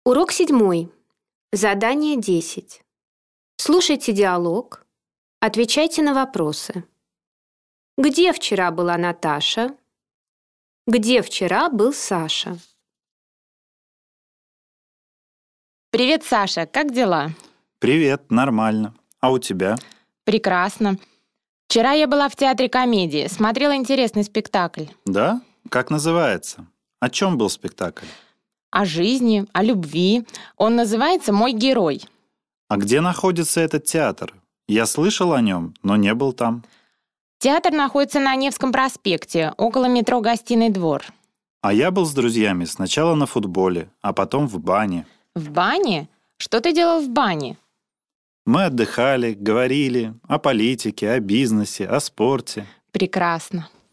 Урок 7. Задание 10. Слушайте диалог. Отвечайте на вопросы. Где вчера была Наташа? Где вчера был Саша? Привет, Саша, как дела? Привет, нормально. А у тебя? Прекрасно. Вчера я была в театре комедии, смотрела интересный спектакль. Да? Как называется? О чем был спектакль? О жизни, о любви. Он называется «Мой герой». А где находится этот театр? Я слышал о нем, но не был там. Театр находится на Невском проспекте, около метро «Гостиный двор». А я был с друзьями сначала на футболе, а потом в бане. В бане? Что ты делал в бане? Мы отдыхали, говорили о политике, о бизнесе, о спорте. Прекрасно.